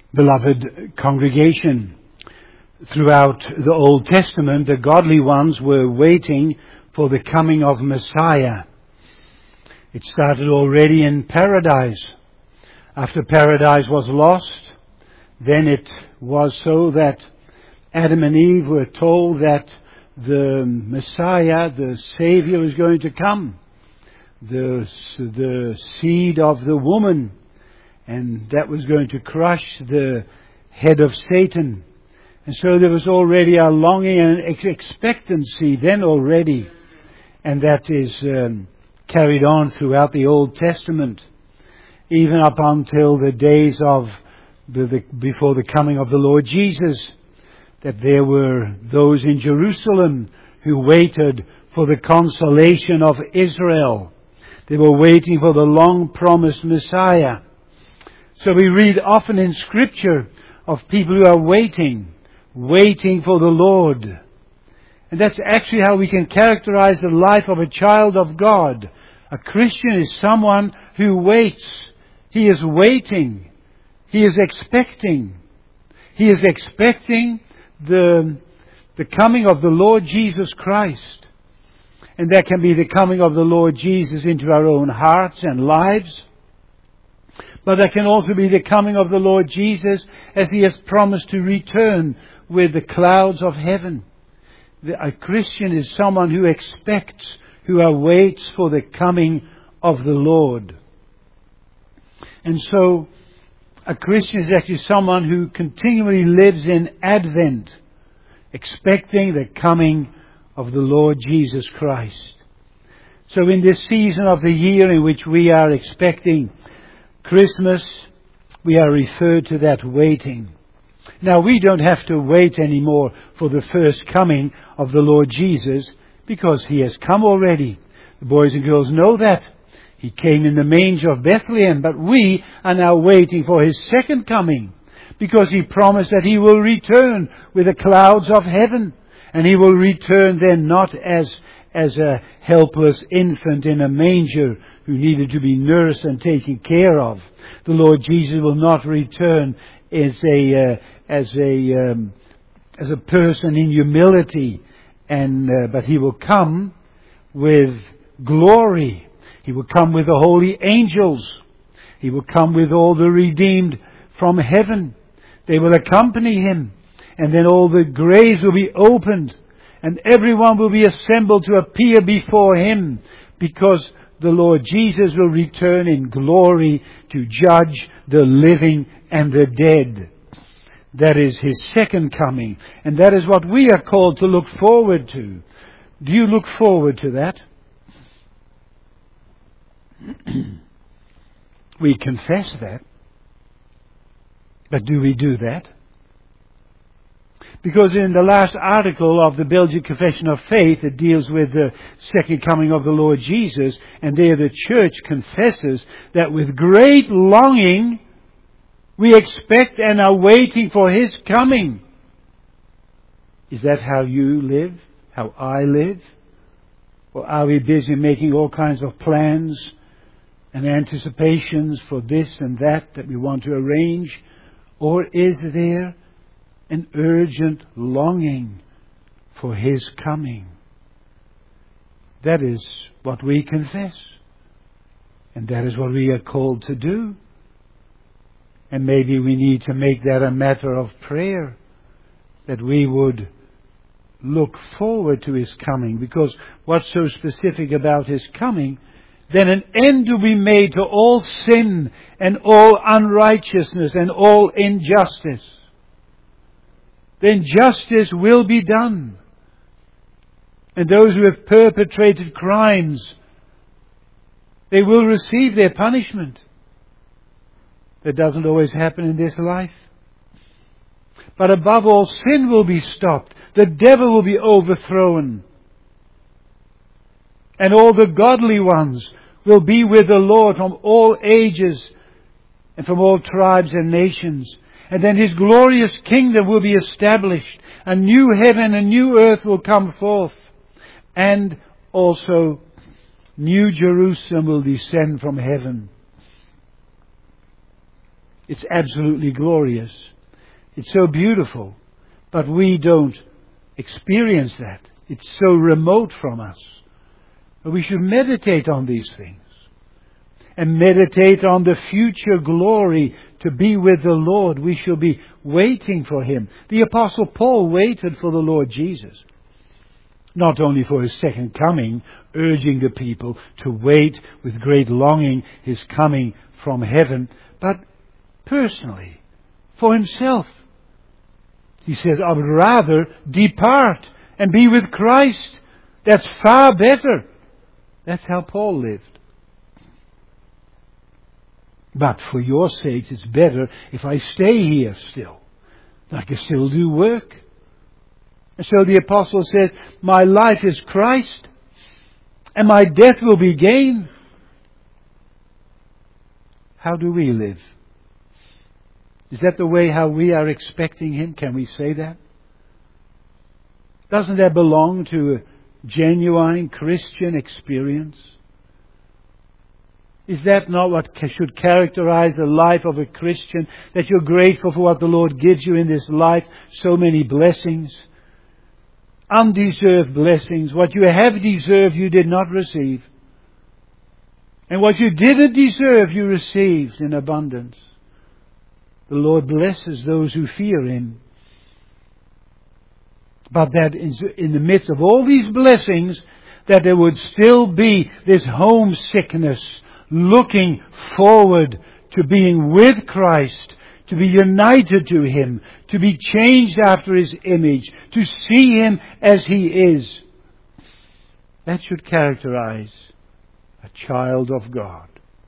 Beloved congregation, throughout the Old Testament, the godly ones were waiting for the coming of Messiah. It started already in paradise. After paradise was lost, then it was so that Adam and Eve were told that the Messiah, the Savior, is going to come. The seed of the woman, and that was going to crush the head of Satan. And so there was already a longing and expectancy then already, and that is carried on throughout the Old Testament, even up until the days of before the coming of the Lord Jesus, that there were those in Jerusalem who waited for the consolation of Israel. They were waiting for the long-promised Messiah. So we read often in Scripture of people who are waiting for the Lord. And that's actually how we can characterize the life of a child of God. A Christian is someone who waits. He is waiting. He is expecting. He is expecting the coming of the Lord Jesus Christ. And that can be the coming of the Lord Jesus into our own hearts and lives. But that can also be the coming of the Lord Jesus as He has promised to return with the clouds of heaven. A Christian is someone who expects, who awaits for the coming of the Lord. And so, a Christian is actually someone who continually lives in Advent, expecting the coming of the Lord Jesus Christ. So in this season of the year in which we are expecting Christmas, we are referred to that waiting. Now, we don't have to wait anymore for the first coming of the Lord Jesus, because He has come already. The boys and girls know that. He came in the manger of Bethlehem, but we are now waiting for His second coming, because He promised that He will return with the clouds of heaven. And He will return then not as a helpless infant in a manger who needed to be nursed and taken care of. The Lord Jesus will not return as a person in humility, but He will come with glory. He will come with the holy angels. He will come with all the redeemed from heaven. They will accompany Him. And then all the graves will be opened, and everyone will be assembled to appear before Him, because the Lord Jesus will return in glory to judge the living and the dead. That is His second coming, and that is what we are called to look forward to. Do you look forward to that? We confess that, but do we do that? Because in the last article of the Belgian Confession of Faith, it deals with the second coming of the Lord Jesus, and there the Church confesses that with great longing we expect and are waiting for His coming. Is that how you live? How I live? Or are we busy making all kinds of plans and anticipations for this and that we want to arrange? Or is there an urgent longing for His coming? That is what we confess. And that is what we are called to do. And maybe we need to make that a matter of prayer, that we would look forward to His coming. Because what's so specific about His coming? Then an end will be made to all sin and all unrighteousness and all injustice. Then justice will be done. And those who have perpetrated crimes, they will receive their punishment. That doesn't always happen in this life. But above all, sin will be stopped. The devil will be overthrown. And all the godly ones will be with the Lord from all ages and from all tribes and nations. And then His glorious kingdom will be established. A new heaven and new earth will come forth. And also New Jerusalem will descend from heaven. It's absolutely glorious. It's so beautiful. But we don't experience that. It's so remote from us. But we should meditate on these things. And meditate on the future glory to be with the Lord. We shall be waiting for Him. The Apostle Paul waited for the Lord Jesus. Not only for His second coming, urging the people to wait with great longing His coming from heaven, but personally, for himself. He says, I would rather depart and be with Christ. That's far better. That's how Paul lived. But for your sakes, it's better if I stay here still. I can still do work. And so the apostle says, my life is Christ, and my death will be gain. How do we live? Is that the way how we are expecting Him? Can we say that? Doesn't that belong to a genuine Christian experience? Is that not what should characterize the life of a Christian? That you're grateful for what the Lord gives you in this life. So many blessings. Undeserved blessings. What you have deserved, you did not receive. And what you didn't deserve, you received in abundance. The Lord blesses those who fear Him. But that in the midst of all these blessings, that there would still be this homesickness, looking forward to being with Christ, to be united to Him, to be changed after His image, to see Him as He is. That should characterize a child of God.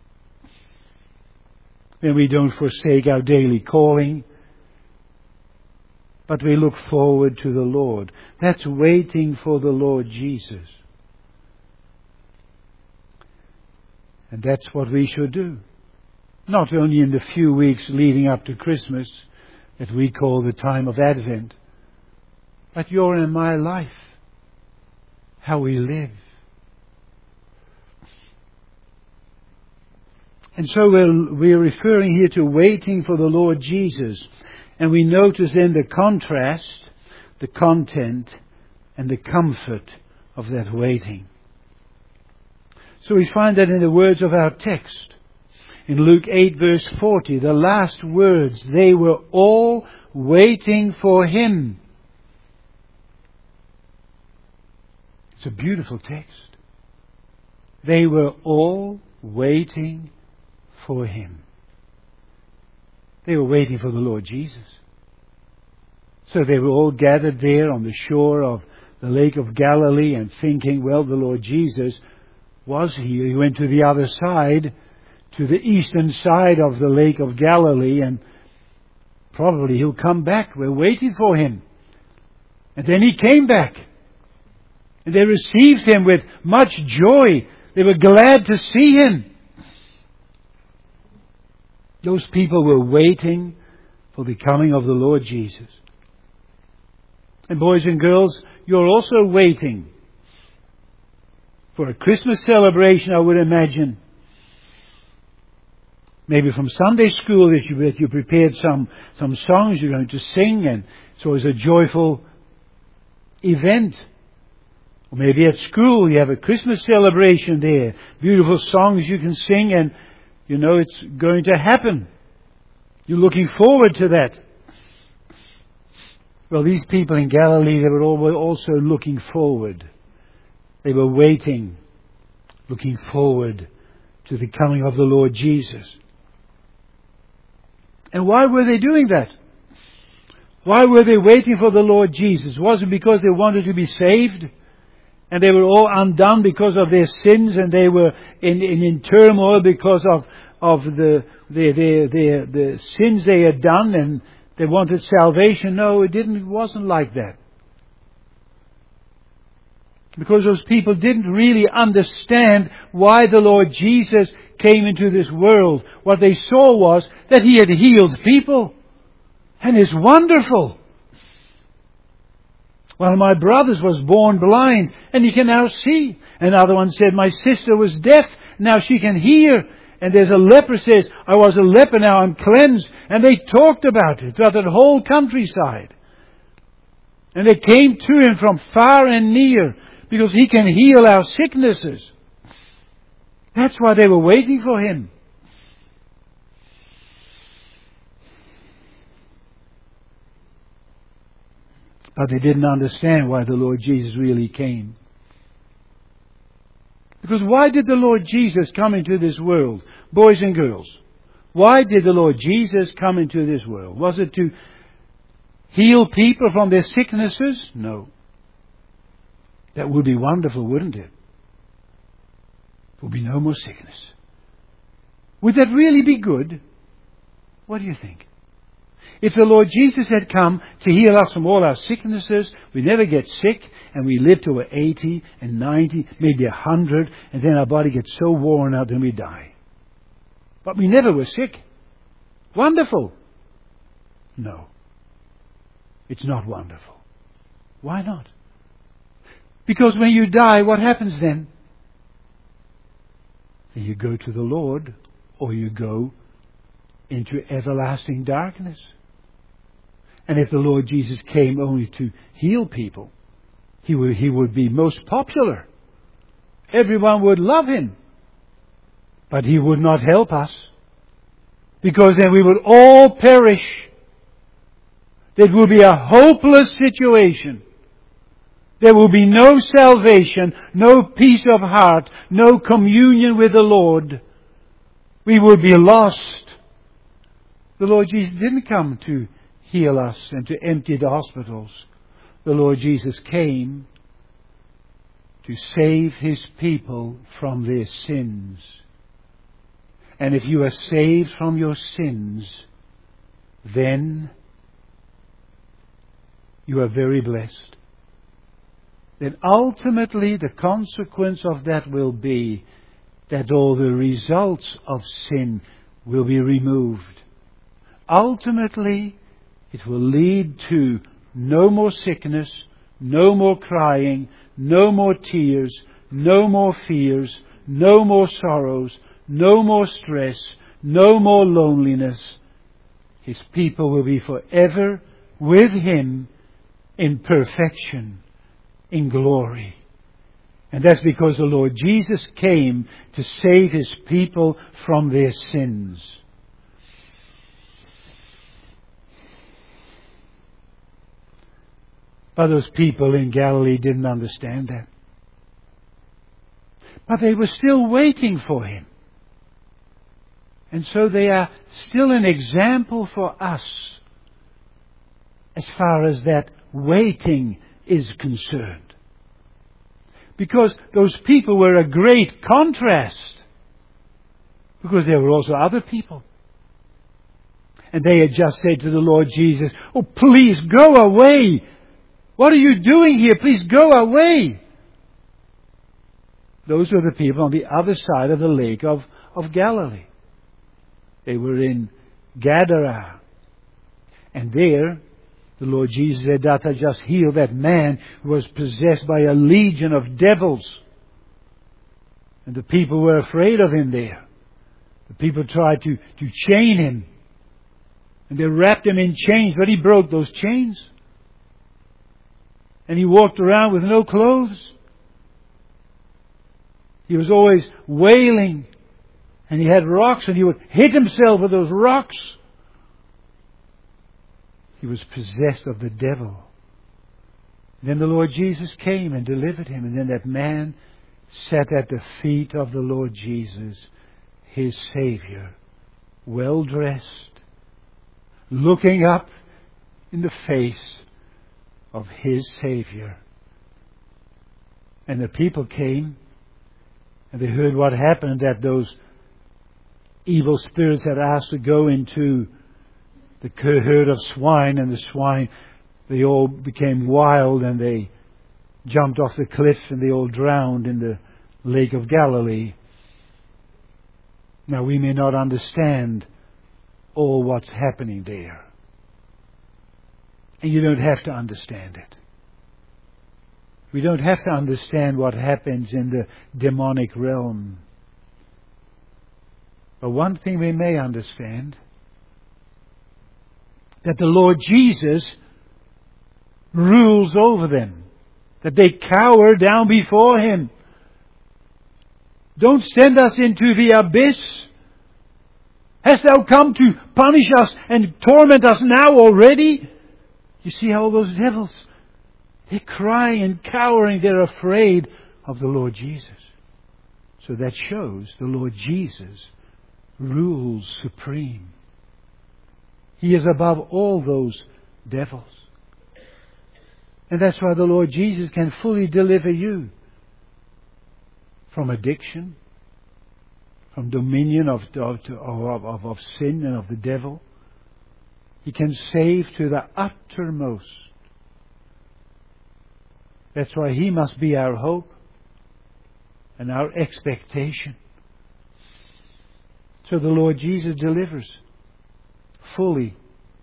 Then we don't forsake our daily calling, but we look forward to the Lord. That's waiting for the Lord Jesus. And that's what we should do. Not only in the few weeks leading up to Christmas, that we call the time of Advent, but your and my life, how we live. And so we're referring here to waiting for the Lord Jesus. And we notice then the contrast, the content, and the comfort of that waiting. So we find that in the words of our text. In Luke 8 verse 40, the last words, they were all waiting for Him. It's a beautiful text. They were all waiting for Him. They were waiting for the Lord Jesus. So they were all gathered there on the shore of the Lake of Galilee and thinking, well, the Lord Jesus was here. He went to the other side, to the eastern side of the Lake of Galilee, and probably He'll come back. We're waiting for Him. And then He came back. And they received Him with much joy. They were glad to see Him. Those people were waiting for the coming of the Lord Jesus. And boys and girls, you're also waiting for a Christmas celebration, I would imagine. Maybe from Sunday school that you prepared some songs you're going to sing, and so it's a joyful event. Or maybe at school you have a Christmas celebration there. Beautiful songs you can sing, and you know it's going to happen. You're looking forward to that. Well, these people in Galilee, they were also looking forward. They were waiting, looking forward to the coming of the Lord Jesus. And why were they doing that? Why were they waiting for the Lord Jesus? Was it because they wanted to be saved? And they were all undone because of their sins, and they were in turmoil because of the sins they had done, and they wanted salvation? No, it wasn't like that. Because those people didn't really understand why the Lord Jesus came into this world. What they saw was that He had healed people. And it's wonderful. One of my brothers was born blind, and he can now see. Another one said, my sister was deaf, now she can hear. And there's a leper says, I was a leper, now I'm cleansed. And they talked about it throughout that whole countryside. And they came to him from far and near because he can heal our sicknesses. That's why they were waiting for him. But they didn't understand why the Lord Jesus really came. Because why did the Lord Jesus come into this world? Boys and girls. Why did the Lord Jesus come into this world? Was it to heal people from their sicknesses? No. That would be wonderful, wouldn't it? There would be no more sickness. Would that really be good? What do you think? If the Lord Jesus had come to heal us from all our sicknesses, we never get sick, and we live to 80 and 90, maybe 100, and then our body gets so worn out and we die. But we never were sick. Wonderful. No. It's not wonderful. Why not? Because when you die, what happens then? You go to the Lord, or you go into everlasting darkness. And if the Lord Jesus came only to heal people, He would be most popular. Everyone would love Him. But He would not help us. Because then we would all perish. It will be a hopeless situation. There will be no salvation, no peace of heart, no communion with the Lord. We will be lost. The Lord Jesus didn't come to heal us and to empty the hospitals. The Lord Jesus came to save His people from their sins. And if you are saved from your sins, then you are very blessed. Then ultimately the consequence of that will be that all the results of sin will be removed. Ultimately, it will lead to no more sickness, no more crying, no more tears, no more fears, no more sorrows, no more stress, no more loneliness. His people will be forever with Him in perfection, in glory. And that's because the Lord Jesus came to save His people from their sins. But those people in Galilee didn't understand that. But they were still waiting for Him. And so they are still an example for us as far as that waiting is concerned. Because those people were a great contrast. Because there were also other people. And they had just said to the Lord Jesus, "Oh, please go away. What are you doing here? Please go away." Those were the people on the other side of the lake of Galilee. They were in Gadara. And there, the Lord Jesus had just healed that man who was possessed by a legion of devils. And the people were afraid of him there. The people tried to chain him. And they wrapped him in chains, but he broke those chains. And he walked around with no clothes. He was always wailing. And he had rocks, and he would hit himself with those rocks. He was possessed of the devil. And then the Lord Jesus came and delivered him. And then that man sat at the feet of the Lord Jesus, his Savior, well dressed, looking up in the face of his Savior. And the people came, and they heard what happened, that those evil spirits had asked to go into the herd of swine, and the swine, they all became wild, and they jumped off the cliff, and they all drowned in the Lake of Galilee. Now, we may not understand all what's happening there. And you don't have to understand it. We don't have to understand what happens in the demonic realm. But one thing we may understand, that the Lord Jesus rules over them, that they cower down before Him. Don't send us into the abyss. Hast thou come to punish us and torment us now already? You see how those devils, they cry and cowering, they're afraid of the Lord Jesus. So that shows the Lord Jesus rules supreme. He is above all those devils. And that's why the Lord Jesus can fully deliver you from addiction, from dominion of sin and of the devil. He can save to the uttermost. That's why He must be our hope and our expectation. So the Lord Jesus delivers fully.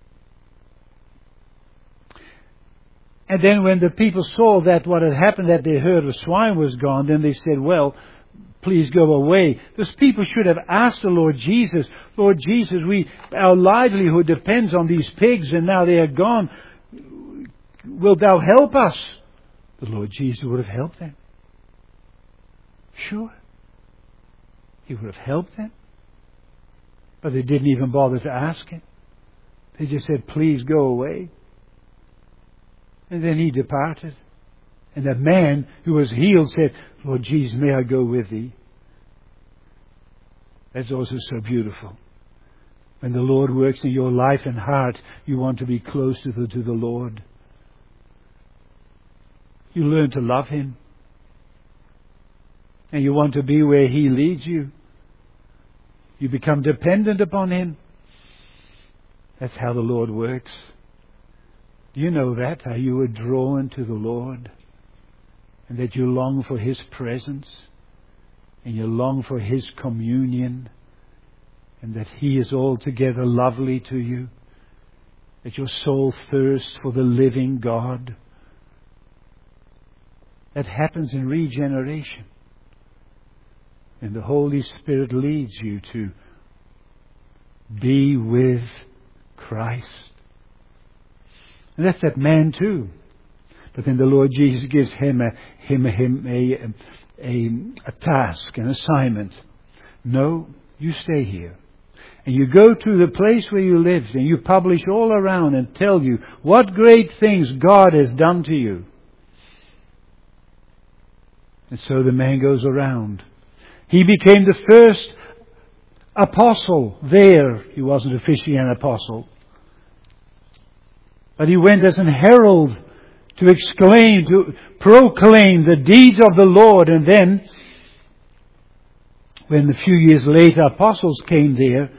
And then when the people saw that what had happened, that they heard the swine was gone, then they said, well, please go away. Those people should have asked the Lord Jesus, Lord Jesus, our livelihood depends on these pigs and now they are gone. Wilt thou help us? The Lord Jesus would have helped them. Sure. He would have helped them. But they didn't even bother to ask Him. They just said, please go away. And then He departed. And that man who was healed said, Lord Jesus, may I go with Thee? That's also so beautiful. When the Lord works in your life and heart, you want to be close to the Lord. You learn to love Him. And you want to be where He leads you. You become dependent upon Him. That's how the Lord works. Do you know that? How you were drawn to the Lord? And that you long for His presence. And you long for His communion. And that He is altogether lovely to you. That your soul thirsts for the living God. That happens in regeneration. And the Holy Spirit leads you to be with Christ. And that's that man too. But then the Lord Jesus gives him a task, an assignment. No, you stay here. And you go to the place where you live and you publish all around and tell you what great things God has done to you. And so the man goes around. He became the first apostle there. He wasn't officially an apostle. But he went as an herald to exclaim, to proclaim the deeds of the Lord. And then, when a few years later apostles came there,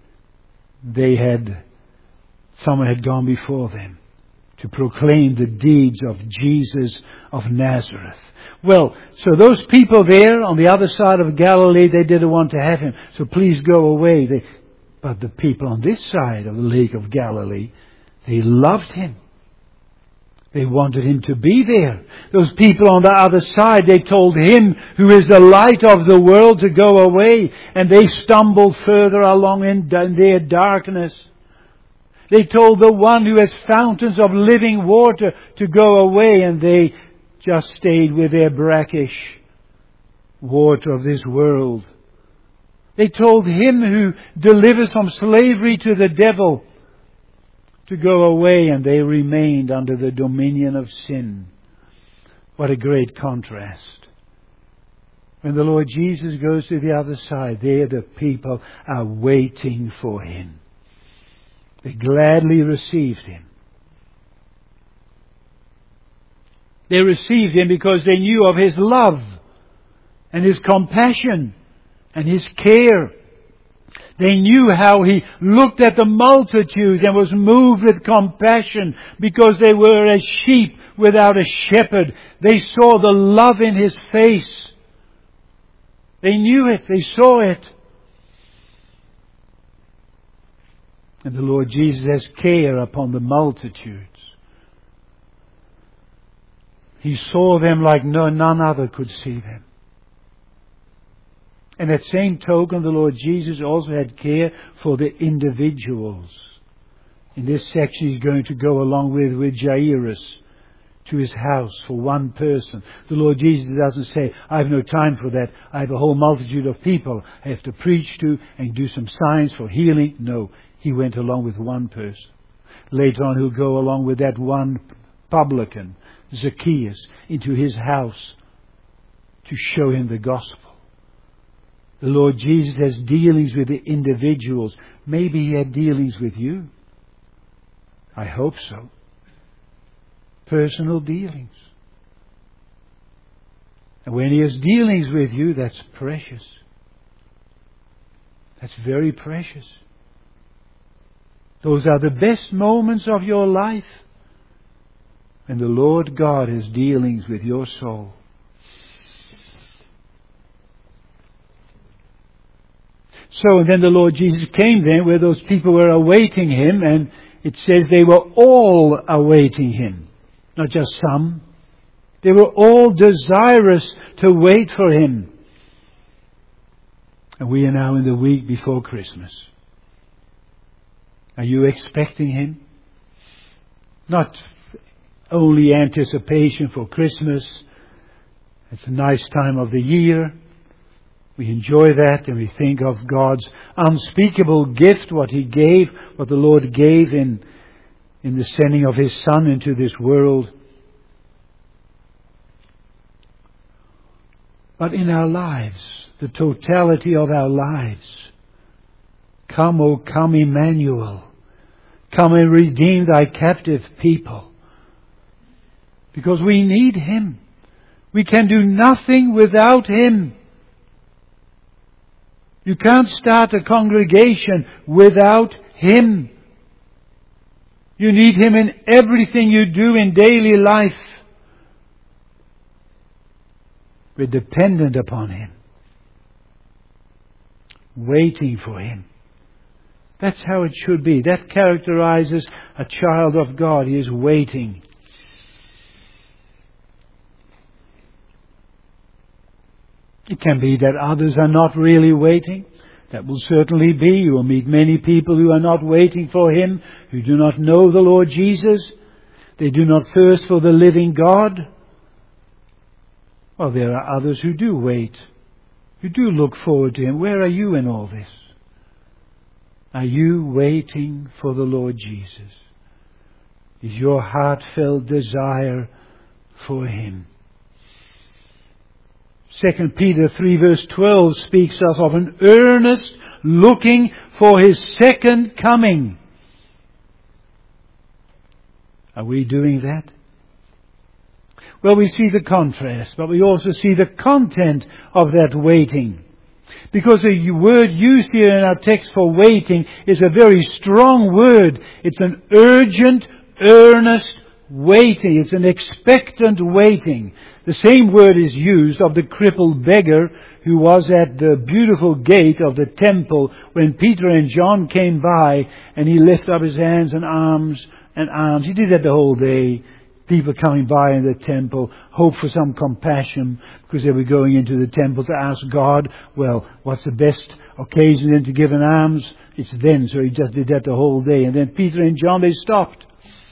someone had gone before them to proclaim the deeds of Jesus of Nazareth. Well, so those people there on the other side of Galilee, they didn't want to have Him. So please go away. But the people on this side of the Lake of Galilee, they loved Him. They wanted Him to be there. Those people on the other side, they told Him who is the light of the world to go away. And they stumbled further along in their darkness. They told the one who has fountains of living water to go away, and they just stayed with their brackish water of this world. They told Him who delivers from slavery to the devil to go away, and they remained under the dominion of sin. What a great contrast. When the Lord Jesus goes to the other side, there the people are waiting for Him. They gladly received Him. They received Him because they knew of His love and His compassion and His care. They knew how He looked at the multitudes and was moved with compassion because they were as sheep without a shepherd. They saw the love in His face. They knew it. They saw it. And the Lord Jesus has care upon the multitudes. He saw them like none other could see them. And that same token, the Lord Jesus also had care for the individuals. In this section he's going to go along with Jairus to his house for one person. The Lord Jesus doesn't say, I have no time for that. I have a whole multitude of people I have to preach to and do some signs for healing. No, he went along with one person. Later on he'll go along with that one publican, Zacchaeus, into his house to show him the gospel. The Lord Jesus has dealings with the individuals. Maybe he had dealings with you. I hope so. Personal dealings. And when he has dealings with you, that's precious. That's very precious. Those are the best moments of your life when the Lord God has dealings with your soul. So, and then the Lord Jesus came then where those people were awaiting him, and it says they were all awaiting him. Not just some. They were all desirous to wait for him. And we are now in the week before Christmas. Are you expecting him? Not only anticipation for Christmas. It's a nice time of the year. We enjoy that and we think of God's unspeakable gift, what he gave, what the Lord gave in the sending of his Son into this world. But in our lives, the totality of our lives, come, O come, Emmanuel. Come and redeem thy captive people. Because we need him. We can do nothing without him. You can't start a congregation without him. You need him in everything you do in daily life. We're dependent upon him. Waiting for him. That's how it should be. That characterizes a child of God. He is waiting. It can be that others are not really waiting. That will certainly be. You will meet many people who are not waiting for him, who do not know the Lord Jesus. They do not thirst for the living God. Well, there are others who do wait, who do look forward to him. Where are you in all this? Are you waiting for the Lord Jesus? Is your heartfelt desire for him? 2 Peter 3 verse 12 speaks us of an earnest looking for his second coming. Are we doing that? Well, we see the contrast, but we also see the content of that waiting. Because the word used here in our text for waiting is a very strong word. It's an urgent, earnest waiting. It's an expectant waiting. The same word is used of the crippled beggar who was at the beautiful gate of the temple when Peter and John came by, and he lifted up his hands and arms and arms. He did that the whole day. People coming by in the temple, hope for some compassion because they were going into the temple to ask God, well, what's the best occasion then to give an alms? It's then. So he just did that the whole day. And then Peter and John, they stopped.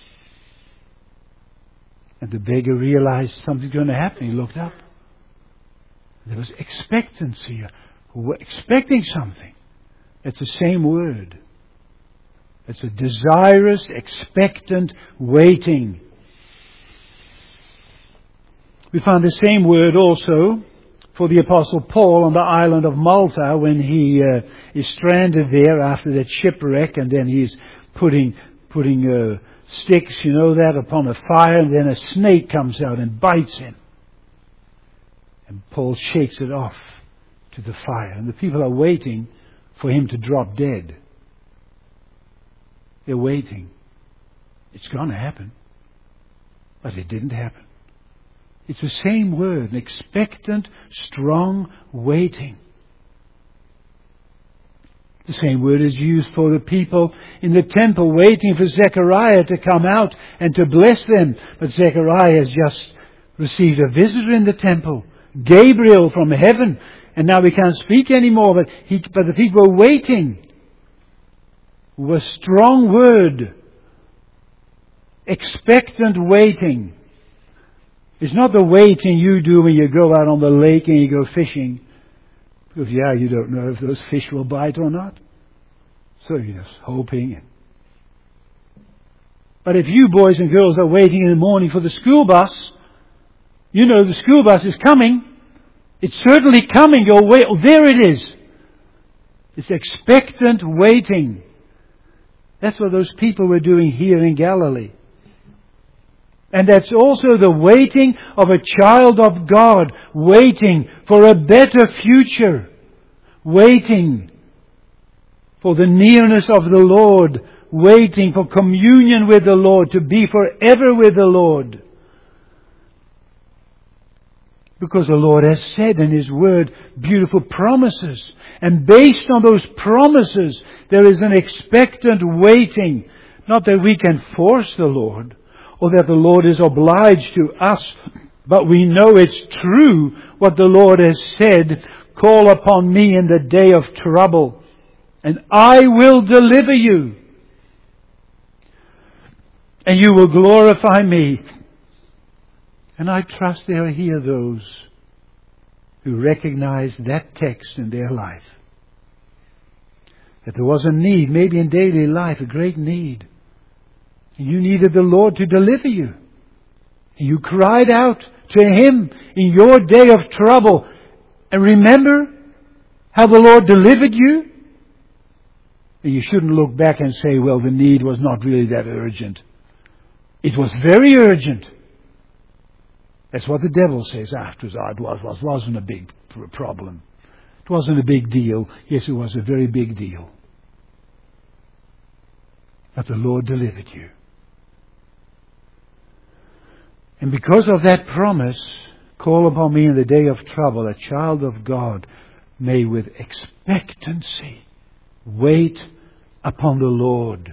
And the beggar realized something's going to happen. He looked up. There was expectancy. Expecting something. It's the same word. It's a desirous, expectant waiting. We find the same word also for the Apostle Paul on the island of Malta when he is stranded there after that shipwreck, and then he's putting sticks, you know that, upon a fire, and then a snake comes out and bites him. And Paul shakes it off to the fire, and the people are waiting for him to drop dead. They're waiting. It's going to happen. But it didn't happen. It's the same word, an expectant, strong waiting. The same word is used for the people in the temple waiting for Zechariah to come out and to bless them. But Zechariah has just received a visitor in the temple, Gabriel from heaven, and now we can't speak anymore. But the people were waiting. Was strong word. Expectant waiting. It's not the waiting you do when you go out on the lake and you go fishing. Because you don't know if those fish will bite or not. So you're just hoping. But if you boys and girls are waiting in the morning for the school bus, you know the school bus is coming. It's certainly coming. You'll wait. Oh, there it is. It's expectant waiting. That's what those people were doing here in Galilee. And that's also the waiting of a child of God, waiting for a better future, waiting for the nearness of the Lord, waiting for communion with the Lord, to be forever with the Lord. Because the Lord has said in His Word beautiful promises. And based on those promises, there is an expectant waiting. Not that we can force the Lord, or that the Lord is obliged to us, but we know it's true what the Lord has said. Call upon me in the day of trouble, and I will deliver you. And you will glorify me. And I trust there are here those who recognize that text in their life. That there was a need, maybe in daily life, a great need. And you needed the Lord to deliver you. And you cried out to Him in your day of trouble. And remember how the Lord delivered you? And you shouldn't look back and say, well, the need was not really that urgent. It was very urgent. That's what the devil says afterwards. It wasn't a big problem. It wasn't a big deal. Yes, it was a very big deal. But the Lord delivered you. And because of that promise, call upon me in the day of trouble, a child of God may with expectancy wait upon the Lord.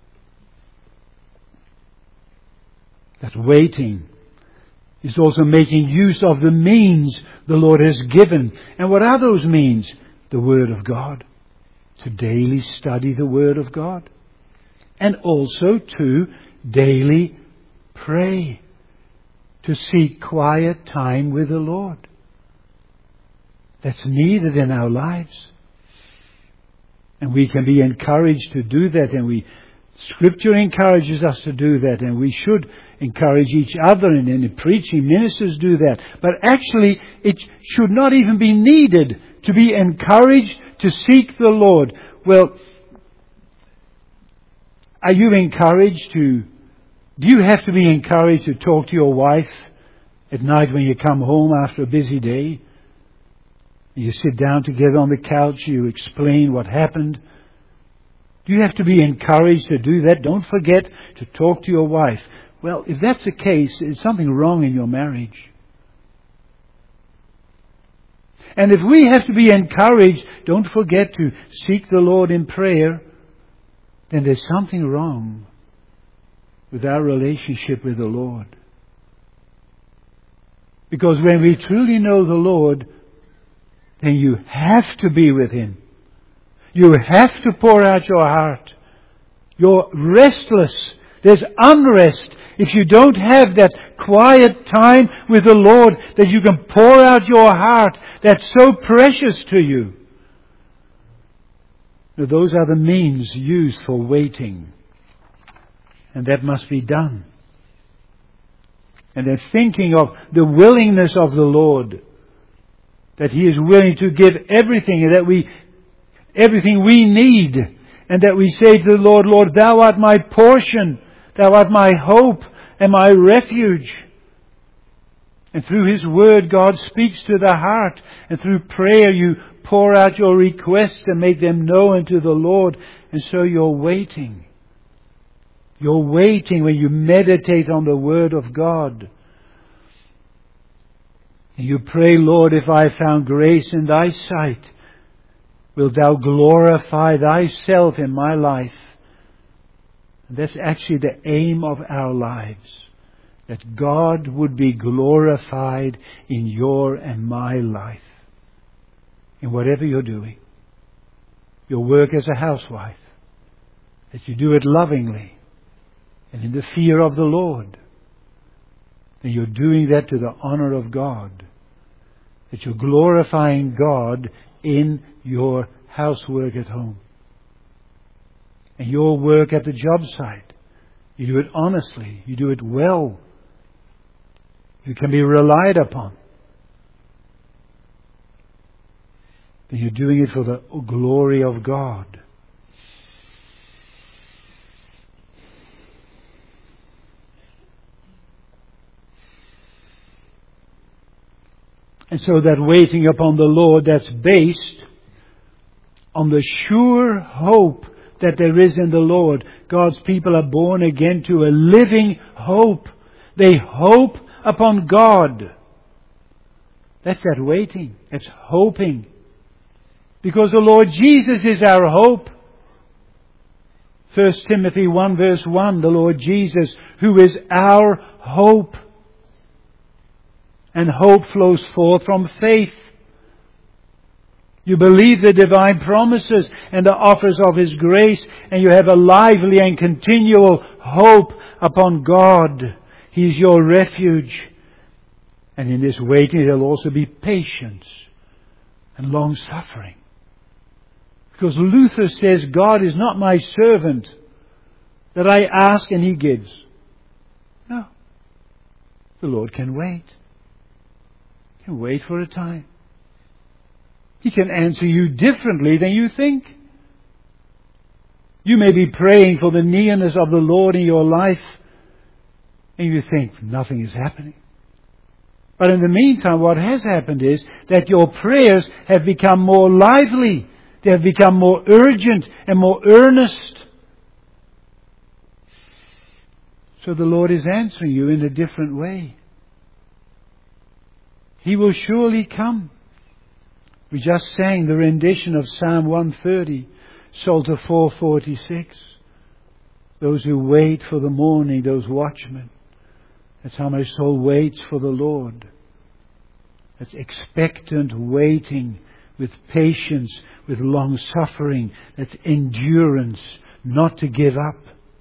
That waiting is also making use of the means the Lord has given. And what are those means? The Word of God. To daily study the Word of God. And also to daily pray. To seek quiet time with the Lord. That's needed in our lives. And we can be encouraged to do that, and Scripture encourages us to do that, and we should encourage each other, and in preaching ministers do that. But actually, it should not even be needed to be encouraged to seek the Lord. Well, are you encouraged to... Do you have to be encouraged to talk to your wife at night when you come home after a busy day? You sit down together on the couch, you explain what happened. Do you have to be encouraged to do that? Don't forget to talk to your wife. Well, if that's the case, there's something wrong in your marriage. And if we have to be encouraged, don't forget to seek the Lord in prayer, then there's something wrong with our relationship with the Lord. Because when we truly know the Lord, then you have to be with Him. You have to pour out your heart. You're restless. There's unrest if you don't have that quiet time with the Lord, that you can pour out your heart that's so precious to you. Now, those are the means used for waiting. And that must be done. And then thinking of the willingness of the Lord, that He is willing to give everything, and that everything we need, and that we say to the Lord, Lord, Thou art my portion, Thou art my hope and my refuge. And through His Word, God speaks to the heart, and through prayer you pour out your requests and make them known unto the Lord, and so you're waiting. You're waiting when you meditate on the Word of God. And you pray, Lord, if I found grace in Thy sight, wilt Thou glorify Thyself in my life? And that's actually the aim of our lives. That God would be glorified in your and my life. in whatever you're doing. Your work as a housewife, that you do it lovingly and in the fear of the Lord. And you're doing that to the honor of God. That you're glorifying God in your housework at home. And your work at the job site. You do it honestly. You do it well. You can be relied upon. Then you're doing it for the glory of God. And so that waiting upon the Lord, that's based on the sure hope that there is in the Lord. God's people are born again to a living hope. They hope upon God. That's that waiting. That's hoping. Because the Lord Jesus is our hope. 1 Timothy 1 verse 1, the Lord Jesus, who is our hope. And hope flows forth from faith. You believe the divine promises and the offers of His grace, and you have a lively and continual hope upon God. He is your refuge. And in this waiting there will also be patience and long suffering. Because Luther says, God is not my servant, that I ask and He gives. No. The Lord can wait. He can wait for a time. He can answer you differently than you think. You may be praying for the nearness of the Lord in your life, and you think nothing is happening. But in the meantime, what has happened is that your prayers have become more lively. They have become more urgent and more earnest. So the Lord is answering you in a different way. He will surely come. We just sang the rendition of Psalm 130, Psalter 446. Those who wait for the morning, those watchmen. That's how my soul waits for the Lord. That's expectant waiting with patience, with long suffering. That's endurance, not to give up.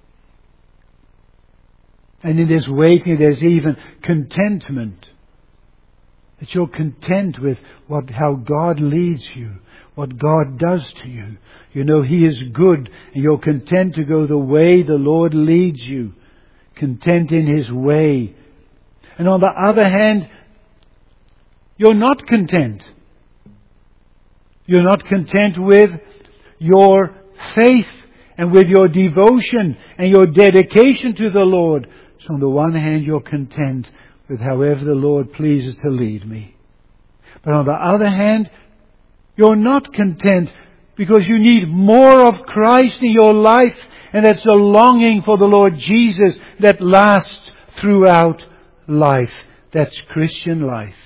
And in this waiting there's even contentment. That you're content with how God leads you, what God does to you. You know He is good, and you're content to go the way the Lord leads you. Content in His way. And on the other hand, you're not content. You're not content with your faith and with your devotion and your dedication to the Lord. So on the one hand, you're content with however the Lord pleases to lead me. But on the other hand, you're not content because you need more of Christ in your life, and that's a longing for the Lord Jesus that lasts throughout life. That's Christian life.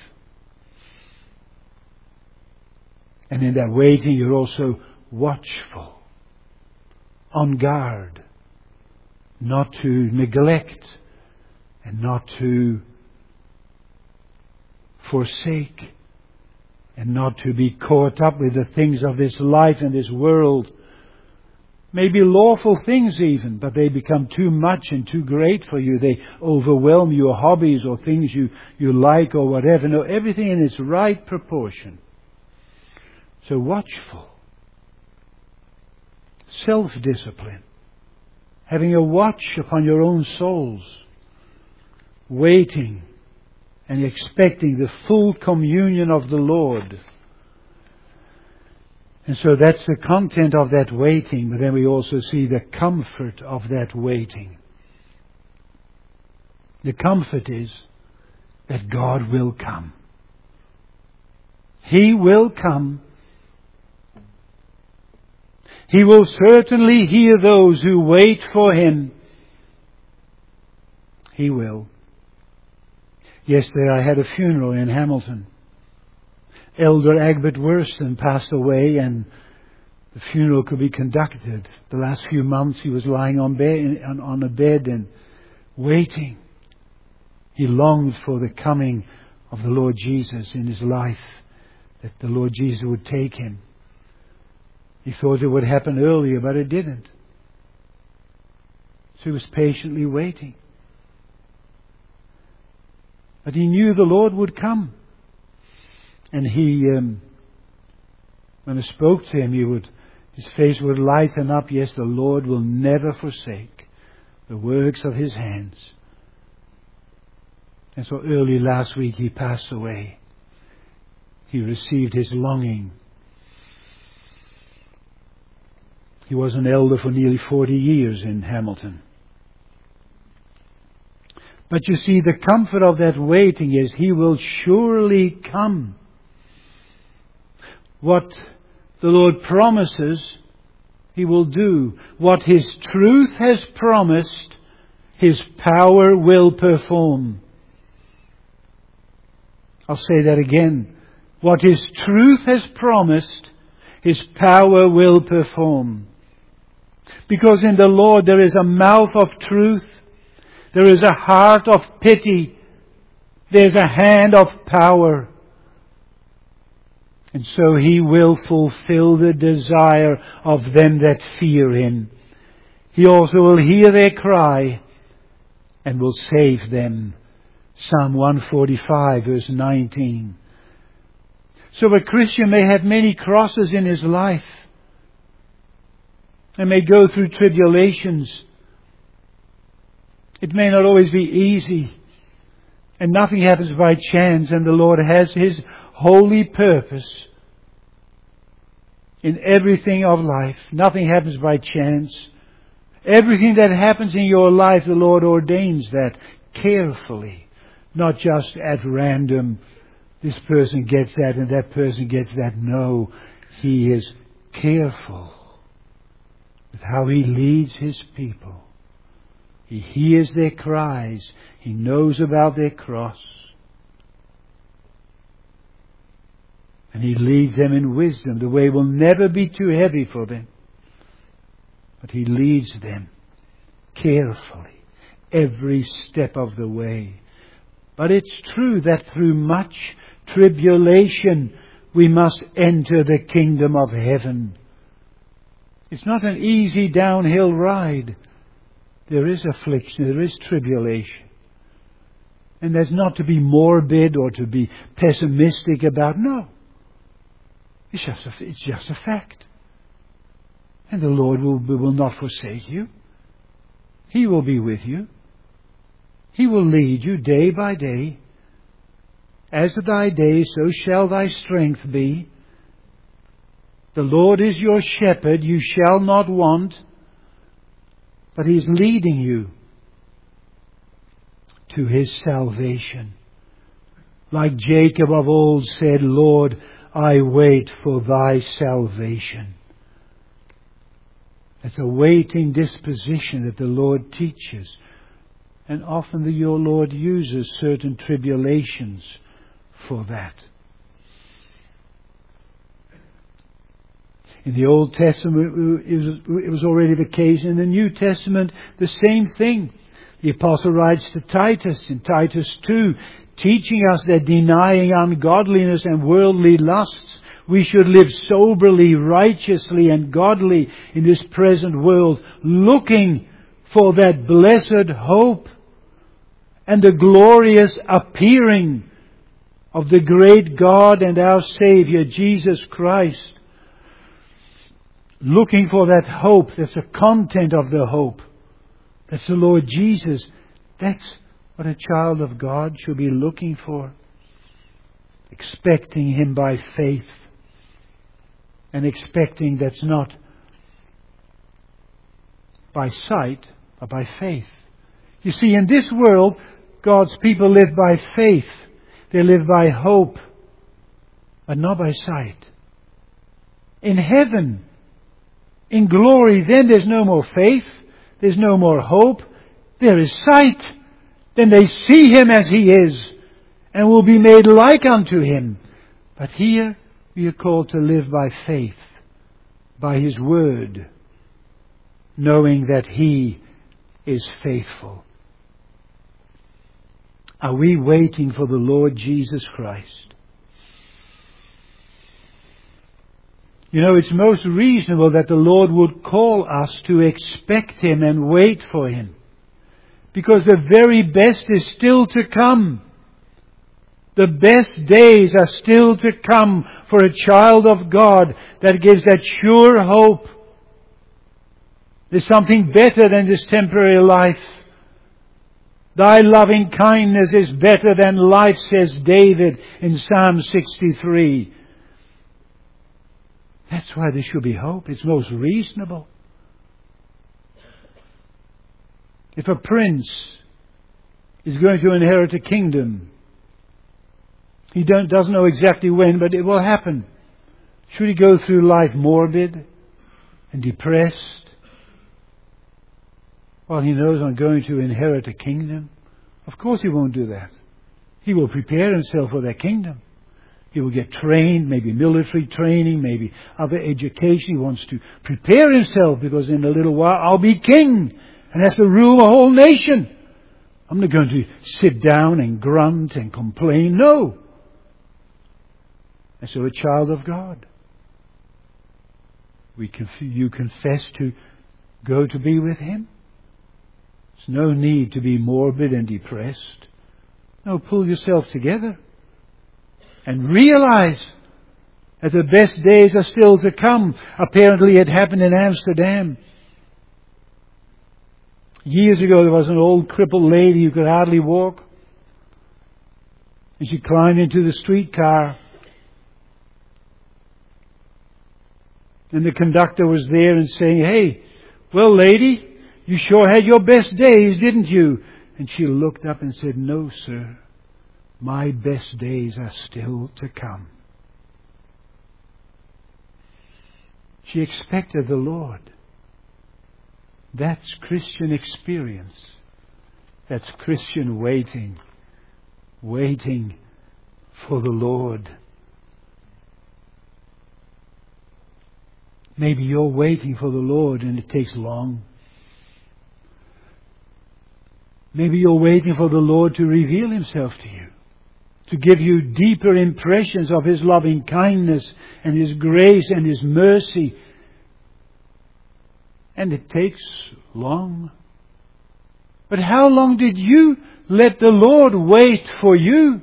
And in that waiting, you're also watchful, on guard, not to neglect and not to forsake and not to be caught up with the things of this life and this world. Maybe lawful things even, but they become too much and too great for you. They overwhelm your hobbies or things you like or whatever. No, everything in its right proportion. So watchful. Self-discipline. Having a watch upon your own souls. Waiting and expecting the full communion of the Lord. And so that's the content of that waiting, but then we also see the comfort of that waiting. The comfort is that God will come. He will come. He will certainly hear those who wait for Him. He will. Yesterday I had a funeral in Hamilton. Elder Egbert Worston passed away, and the funeral could be conducted. The last few months he was lying on a bed and waiting. He longed for the coming of the Lord Jesus in his life. that the Lord Jesus would take him. He thought it would happen earlier, but it didn't. So he was patiently waiting. But he knew the Lord would come. And he, when I spoke to him, his face would lighten up. Yes, the Lord will never forsake the works of his hands. And so early last week he passed away. He received his longing. He was an elder for nearly 40 years in Hamilton. But you see, the comfort of that waiting is he will surely come. What the Lord promises, he will do. What his truth has promised, his power will perform. I'll say that again. What his truth has promised, his power will perform. Because in the Lord there is a mouth of truth. There is a heart of pity. There's a hand of power. And so he will fulfill the desire of them that fear him. He also will hear their cry and will save them. Psalm 145 verse 19. So a Christian may have many crosses in his life and may go through tribulations. It may not always be easy, and nothing happens by chance, and the Lord has his holy purpose in everything of life. Nothing happens by chance. Everything that happens in your life, the Lord ordains that carefully, not just at random. This person gets that and that person gets that. No, he is careful with how he leads his people. He hears their cries. He knows about their cross. And he leads them in wisdom. The way will never be too heavy for them. But he leads them carefully every step of the way. But it's true that through much tribulation we must enter the kingdom of heaven. It's not an easy downhill ride. There is affliction, there is tribulation. And that's not to be morbid or to be pessimistic about. No. It's just a fact. And the Lord will not forsake you. He will be with you. He will lead you day by day. As thy day, so shall thy strength be. The Lord is your shepherd, you shall not want. But He's leading you to His salvation. Like Jacob of old said, Lord, I wait for thy salvation. It's a waiting disposition that the Lord teaches. And often your Lord uses certain tribulations for that. In the Old Testament, it was already the case. In the New Testament, the same thing. The Apostle writes to Titus in Titus 2, teaching us that denying ungodliness and worldly lusts, we should live soberly, righteously, and godly in this present world, looking for that blessed hope and the glorious appearing of the great God and our Savior, Jesus Christ. Looking for that hope, that's the content of the hope. That's the Lord Jesus. That's what a child of God should be looking for. Expecting Him by faith. And expecting that's not by sight, but by faith. You see, in this world, God's people live by faith. They live by hope, but not by sight. In heaven, in glory, then there's no more faith. There's no more hope. There is sight. Then they see Him as He is and will be made like unto Him. But here we are called to live by faith, by His Word, knowing that He is faithful. Are we waiting for the Lord Jesus Christ? You know, it's most reasonable that the Lord would call us to expect Him and wait for Him. Because the very best is still to come. The best days are still to come for a child of God that gives that sure hope. There's something better than this temporary life. Thy loving kindness is better than life, says David in Psalm 63. That's why there should be hope. It's most reasonable. If a prince is going to inherit a kingdom, he doesn't know exactly when, but it will happen. Should he go through life morbid and depressed while he knows I'm going to inherit a kingdom? Of course he won't do that. He will prepare himself for that kingdom. He will get trained, maybe military training, maybe other education. He wants to prepare himself because in a little while I'll be king and have to rule a whole nation. I'm not going to sit down and grunt and complain. No. And so a child of God, you confess to go to be with Him. There's no need to be morbid and depressed. No, pull yourself together. And realize that the best days are still to come. Apparently it happened in Amsterdam. Years ago there was an old crippled lady who could hardly walk. And she climbed into the streetcar. And the conductor was there and saying, "Hey, well lady, you sure had your best days, didn't you?" And she looked up and said, "No, sir. My best days are still to come." She expected the Lord. That's Christian experience. That's Christian waiting. Waiting for the Lord. Maybe you're waiting for the Lord and it takes long. Maybe you're waiting for the Lord to reveal Himself to you, to give you deeper impressions of His loving kindness and His grace and His mercy. And it takes long. But how long did you let the Lord wait for you?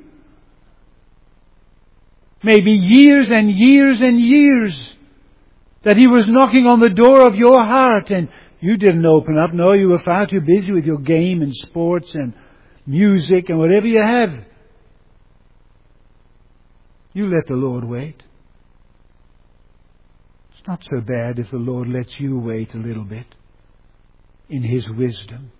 Maybe years and years and years that He was knocking on the door of your heart and you didn't open up. No, you were far too busy with your game and sports and music and whatever you have. You let the Lord wait. It's not so bad if the Lord lets you wait a little bit in His wisdom.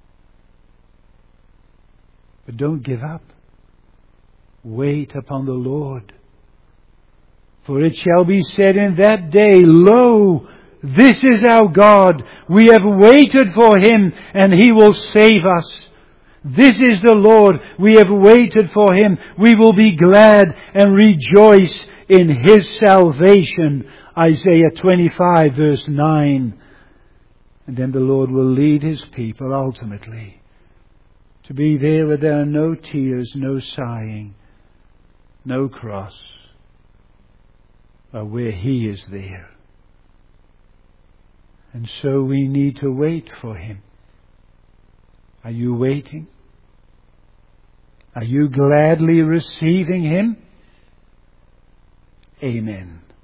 But don't give up. Wait upon the Lord. For it shall be said in that day, Lo, this is our God. We have waited for Him and He will save us. This is the Lord. We have waited for Him. We will be glad and rejoice in His salvation. Isaiah 25 verse 9. And then the Lord will lead His people ultimately to be there where there are no tears, no sighing, no cross, but where He is there. And so we need to wait for Him. Are you waiting? Are you gladly receiving Him? Amen.